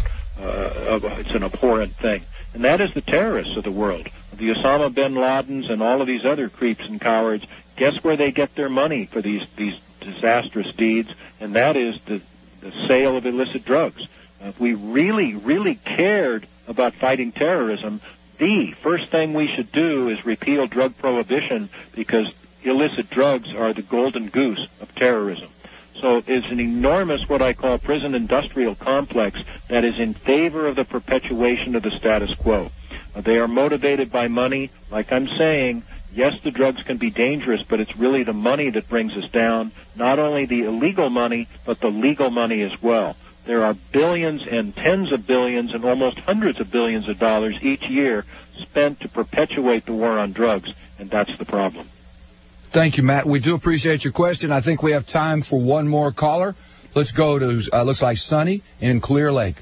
it's an abhorrent thing, and that is the terrorists of the world, the Osama bin Ladens and all of these other creeps and cowards. Guess where they get their money for these disastrous deeds, and that is the sale of illicit drugs. If we really, really cared about fighting terrorism, the first thing we should do is repeal drug prohibition because illicit drugs are the golden goose of terrorism. So it's an enormous, what I call, prison industrial complex that is in favor of the perpetuation of the status quo. They are motivated by money. Like I'm saying, yes, the drugs can be dangerous, but it's really the money that brings us down, not only the illegal money, but the legal money as well. There are billions and tens of billions and almost hundreds of billions of dollars each year spent to perpetuate the war on drugs, and that's the problem. Thank you, Matt. We do appreciate your question. I think we have time for one more caller. Let's go to, looks like Sunny in Clear Lake.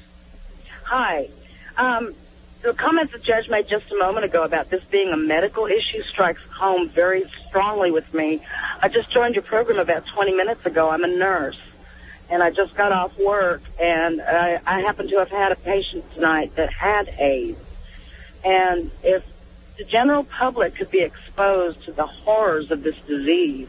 Hi. The comments the judge made just a moment ago about this being a medical issue strikes home very strongly with me. I just joined your program about 20 minutes ago. I'm a nurse, and I just got off work, and I happen to have had a patient tonight that had AIDS. And if the general public could be exposed to the horrors of this disease,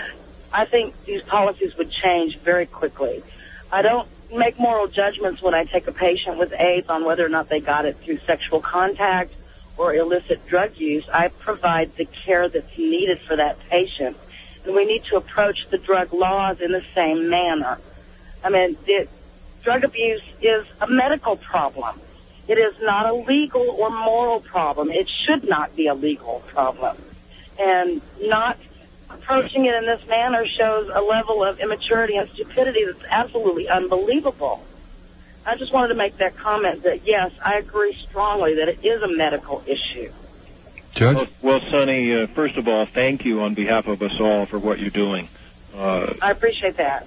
I think these policies would change very quickly. I don't make moral judgments when I take a patient with AIDS on whether or not they got it through sexual contact or illicit drug use. I provide the care that's needed for that patient. And we need to approach the drug laws in the same manner. I mean, drug abuse is a medical problem. It is not a legal or moral problem. It should not be a legal problem. And not approaching it in this manner shows a level of immaturity and stupidity that's absolutely unbelievable. I just wanted to make that comment that, yes, I agree strongly that it is a medical issue. Judge? Well, Sonny, first of all, thank you on behalf of us all for what you're doing. I appreciate that.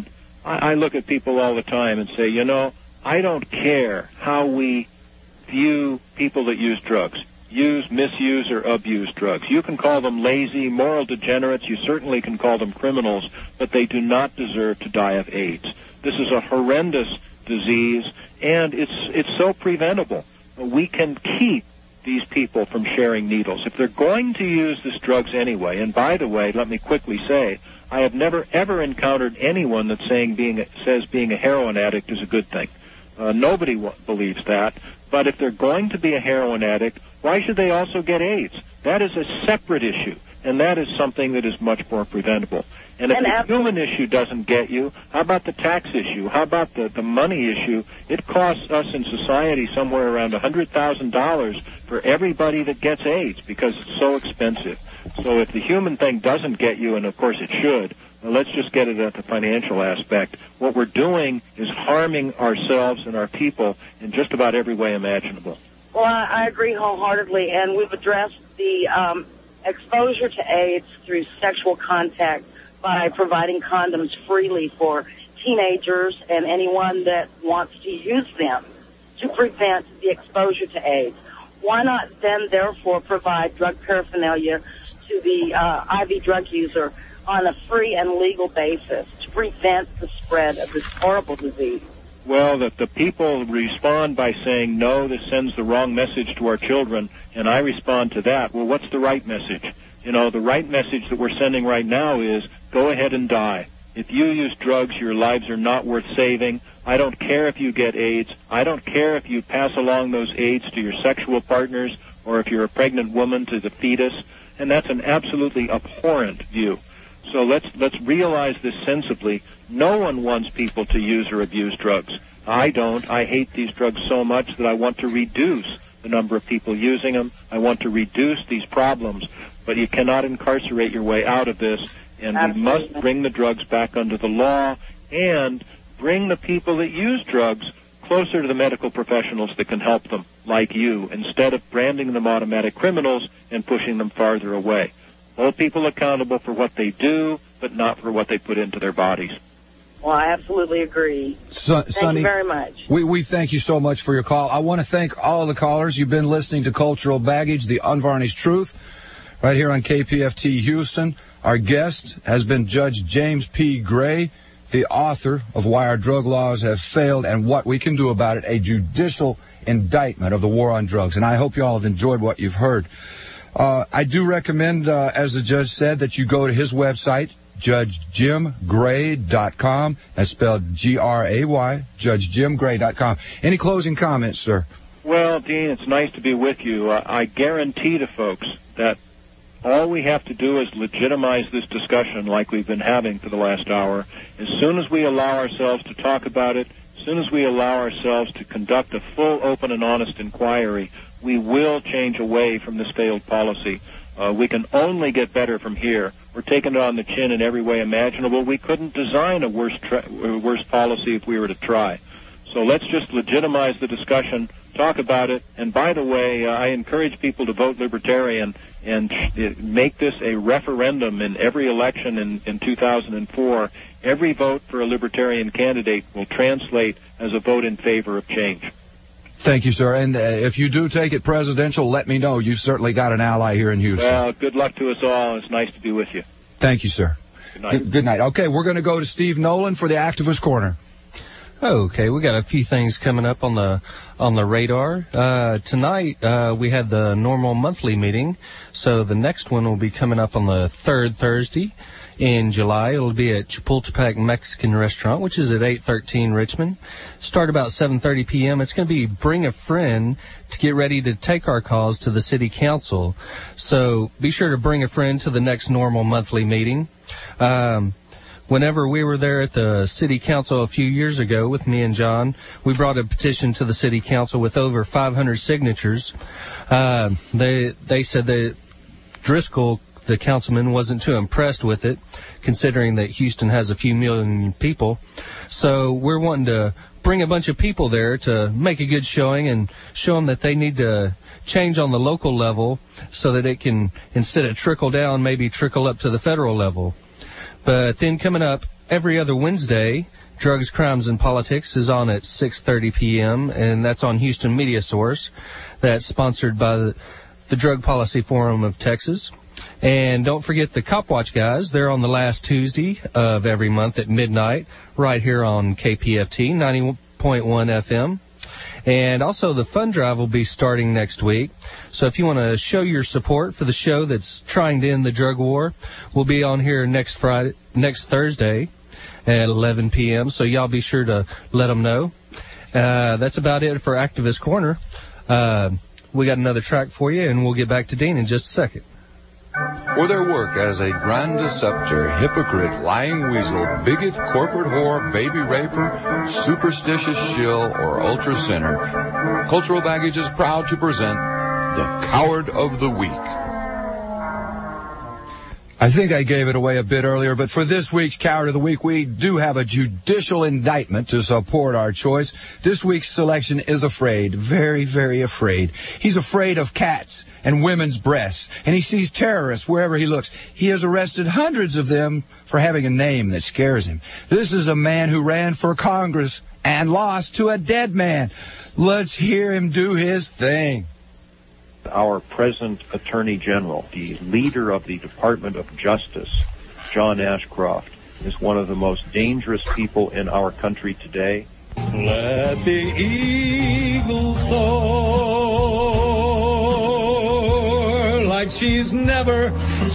I look at people all the time and say, I don't care how we view people that use drugs. Use, misuse, or abuse drugs. You can call them lazy, moral degenerates. You certainly can call them criminals, but they do not deserve to die of AIDS. This is a horrendous disease, and it's so preventable. We can keep these people from sharing needles. If they're going to use these drugs anyway, and by the way, let me quickly say, I have never, ever encountered anyone that says being a heroin addict is a good thing. Nobody believes that. But if they're going to be a heroin addict, why should they also get AIDS? That is a separate issue, and that is something that is much more preventable. And if the human issue doesn't get you, how about the tax issue? How about the money issue? It costs us in society somewhere around $100,000 for everybody that gets AIDS because it's so expensive. So if the human thing doesn't get you, and of course it should, well, let's just get it at the financial aspect. What we're doing is harming ourselves and our people in just about every way imaginable. Well, I agree wholeheartedly, and we've addressed the exposure to AIDS through sexual contact by providing condoms freely for teenagers and anyone that wants to use them to prevent the exposure to AIDS. why not then, therefore, provide drug paraphernalia to the IV drug user on a free and legal basis to prevent the spread of this horrible disease? Well, the people respond by saying, no, this sends the wrong message to our children, and I respond to that. Well, what's the right message? You know, the right message that we're sending right now is, go ahead and die. If you use drugs, your lives are not worth saving. I don't care if you get AIDS. I don't care if you pass along those AIDS to your sexual partners or if you're a pregnant woman to the fetus. And that's an absolutely abhorrent view. So let's realize this sensibly. No one wants people to use or abuse drugs. I don't. I hate these drugs so much that I want to reduce the number of people using them. I want to reduce these problems. But you cannot incarcerate your way out of this, and we must bring the drugs back under the law and bring the people that use drugs closer to the medical professionals that can help them, like you, instead of branding them automatic criminals and pushing them farther away. Hold people accountable for what they do, but not for what they put into their bodies. Well, I absolutely agree. Thank you very much. We thank you so much for your call. I want to thank all the callers. You've been listening to Cultural Baggage, the Unvarnished Truth, right here on KPFT Houston. Our guest has been Judge James P. Gray, the author of Why Our Drug Laws Have Failed and What We Can Do About It, a judicial indictment of the war on drugs. And I hope you all have enjoyed what you've heard. I do recommend, as the judge said, that you go to his website, JudgeJimGray.com. That's spelled G-R-A-Y, JudgeJimGray.com. Any closing comments, sir? Well, Dean, it's nice to be with you. I guarantee to folks that all we have to do is legitimize this discussion like we've been having for the last hour. As soon as we allow ourselves to talk about it, as soon as we allow ourselves to conduct a full, open, and honest inquiry, we will change away from this failed policy. We can only get better from here. We're taking it on the chin in every way imaginable. We couldn't design a worse policy if we were to try. So let's just legitimize the discussion, talk about it, and by the way, I encourage people to vote Libertarian and make this a referendum in every election in 2004. Every vote for a Libertarian candidate will translate as a vote in favor of change. Thank you, sir. And if you do take it presidential, let me know. You've certainly got an ally here in Houston. Well, good luck to us all. It's nice to be with you. Thank you, sir. Good night. Good night. Okay, we're going to go to Steve Nolan for the Activist Corner. Okay, we got a few things coming up on the radar. Tonight, we had the normal monthly meeting, so the next one will be coming up on the third Thursday in July. It'll be at Chapultepec Mexican Restaurant, which is at 813 Richmond. Start about 7:30 p.m. It's going to be Bring a Friend to get ready to take our cause to the City Council. So be sure to bring a friend to the next normal monthly meeting. Whenever we were there at the City Council a few years ago with me and John, we brought a petition to the City Council with over 500 signatures. They said that Driscoll, the councilman, wasn't too impressed with it, considering that Houston has a few million people. So we're wanting to bring a bunch of people there to make a good showing and show them that they need to change on the local level so that it can, instead of trickle down, maybe trickle up to the federal level. But then coming up every other Wednesday, Drugs, Crimes, and Politics is on at 6:30 p.m., and that's on Houston Media Source. That's sponsored by the Drug Policy Forum of Texas. And don't forget the Cop Watch guys. They're on the last Tuesday of every month at midnight, right here on KPFT 90.1 FM. And also the fund drive will be starting next week. So if you want to show your support for the show that's trying to end the drug war, we'll be on here next Thursday at 11 p.m. So y'all be sure to let them know. That's about it for Activist Corner. We got another track for you, and we'll get back to Dean in just a second. For their work as a grand deceptor, hypocrite, lying weasel, bigot, corporate whore, baby raper, superstitious shill, or ultra sinner, Cultural Baggage is proud to present the Coward of the Week. I think I gave it away a bit earlier, but for this week's Coward of the Week, we do have a judicial indictment to support our choice. This week's selection is afraid, very, very afraid. He's afraid of cats and women's breasts, and he sees terrorists wherever he looks. He has arrested hundreds of them for having a name that scares him. This is a man who ran for Congress and lost to a dead man. Let's hear him do his thing. our present Attorney General, the leader of the Department of Justice, John Ashcroft, is one of the most dangerous people in our country today. Let the eagle soar like she's never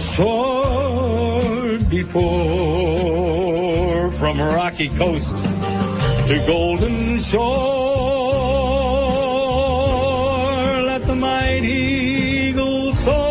soared before, from rocky coast to golden shore. Let the mighty eagle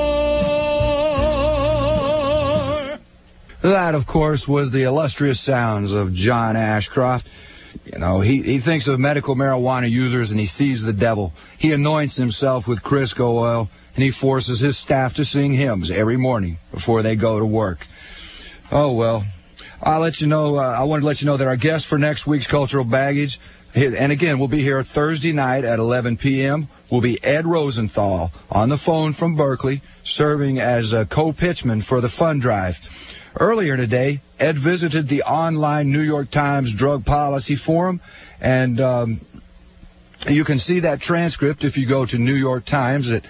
soar. That, of course, was the illustrious sounds of John Ashcroft. You know, he thinks of medical marijuana users and he sees the devil. He anoints himself with Crisco oil and he forces his staff to sing hymns every morning before they go to work. Oh, well, I'll let you know. I wanted to let you know that our guest for next week's Cultural Baggage, and again, we'll be here Thursday night at 11 p.m., will be Ed Rosenthal on the phone from Berkeley, serving as a co-pitchman for the fund drive. Earlier today, Ed visited the online New York Times Drug Policy Forum, and you can see that transcript if you go to New York Times at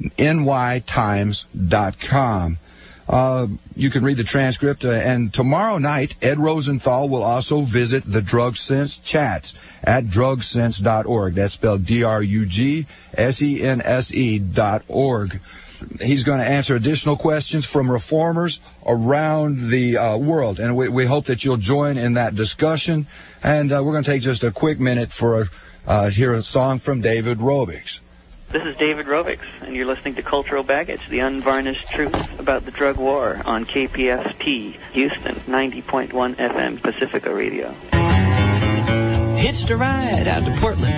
nytimes.com. You can read the transcript, and tomorrow night, Ed Rosenthal will also visit the Drug Sense chats at drugsense.org. That's spelled drugsense.org. He's going to answer additional questions from reformers around the world, and we hope that you'll join in that discussion. And we're going to take just a quick minute for hear a song from David Rovics. This is David Rovics, and you're listening to Cultural Baggage, the unvarnished truth about the drug war on KPFT, Houston, 90.1 FM, Pacifica Radio. Hitched a ride out to Portland,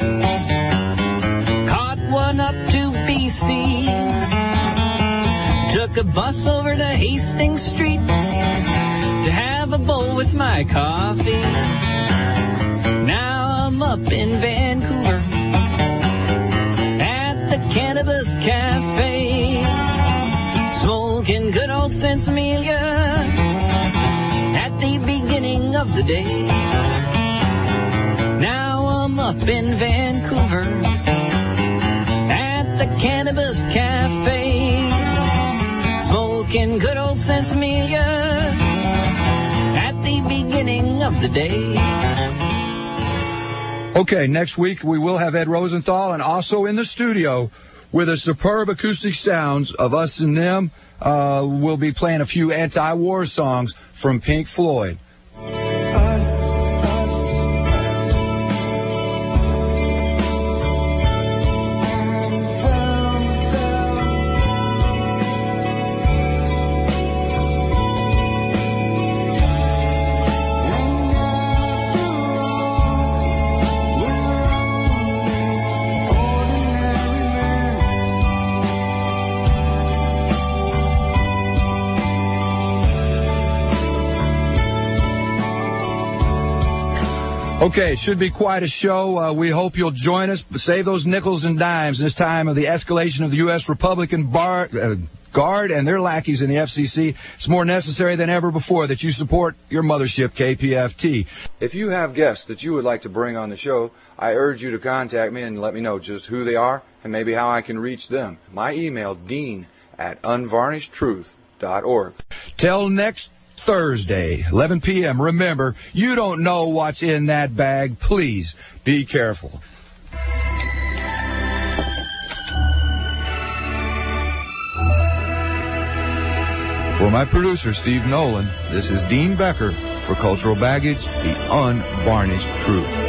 caught one up to BC, took a bus over to Hastings Street to have a bowl with my coffee. Now I'm up in Vancouver at the Cannabis Cafe, smoking good old Sensimilia at the beginning of the day. Now I'm up in Vancouver at the Cannabis Cafe, smoking good old Sensimilia at the beginning of the day. Okay, next week we will have Ed Rosenthal, and also in the studio with the superb acoustic sounds of us and them, we'll be playing a few anti-war songs from Pink Floyd. Okay, it should be quite a show. We hope you'll join us. Save those nickels and dimes this time of the escalation of the U.S. Republican Guard and their lackeys in the FCC. It's more necessary than ever before that you support your mothership, KPFT. If you have guests that you would like to bring on the show, I urge you to contact me and let me know just who they are and maybe how I can reach them. My email, dean@unvarnishedtruth.org. Till next Thursday, 11 p.m. Remember, you don't know what's in that bag. Please be careful. For my producer, Steve Nolan, this is Dean Becker for Cultural Baggage, the unvarnished truth.